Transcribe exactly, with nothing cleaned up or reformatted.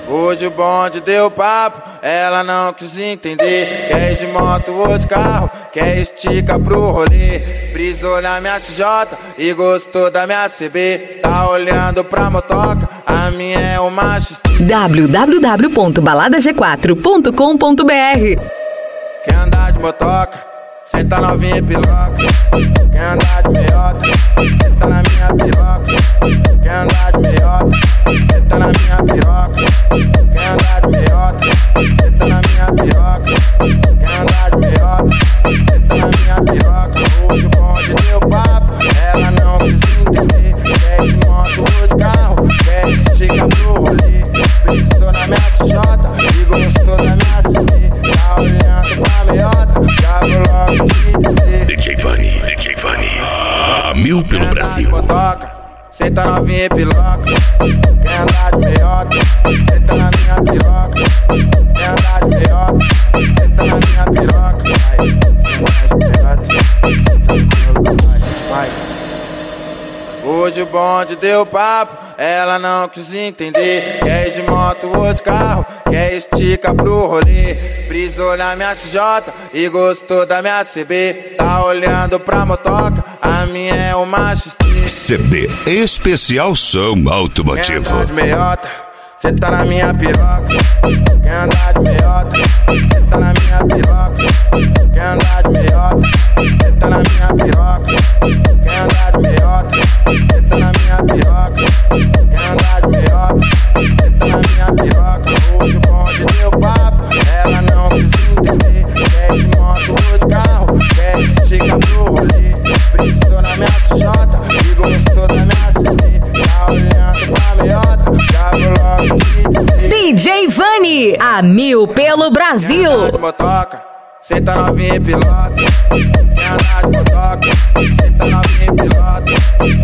Hoje o bonde deu papo, ela não quis entender. Quer ir de moto ou de carro, quer estica pro rolê. Brisou na minha C J e gostou da minha C B. Tá olhando pra motoca, a minha é uma X T. w w w ponto balada g quatro ponto com ponto b r. Quer andar de motoca, senta novinha e piroca. Quer andar de meiota, senta na minha piroca. Quer andar de meiota, senta na minha piroca. Quer andar de meiota, senta na minha piroca. Quer andar de meiota, senta na minha piroca. Hoje o bonde deu papo, ela não quis entender. Quer de moto ou de carro, quer estica pro rolê. Pensou na minha C J e gostou da minha C B. Tá olhando pra meiota, já vou logo te dizer. D J Vani, D J Vani, a mil pelo Brasil. Senta novinha e piroca. Quer andar de meiota, senta na minha piroca. Quer andar de meiota, senta na minha piroca. Vai, quer andar de meiota, senta no colo, vai, vai. Hoje o bonde deu papo, ela não quis entender. Quer ir de moto ou de carro, quer estica pro rolê. Brisou na minha C J e gostou da minha C B. Tá olhando pra motoca, a minha é uma X T. C B Especial Som Automotivo. Quer andar de meiota, senta na minha piroca. Quer andar de meiota, senta na minha piroca. Quer andar de meiota, senta na minha piroca. Quer andar de meiota, senta na minha piroca. Quer andar de meiota, senta na minha piroca. Hoje o bonde deu papo, ela não quis entender. Quer de moto ou de carro, quer estica pro rolê. Brisou na minha C J e gostou da minha C B. Tá olhando pra meiota, já vou logo te dizer. D J Vani, a mil pelo Brasil. Quer andar de motoca, senta novinha e pilota. Quer andar de motoca, senta novinha e pilota.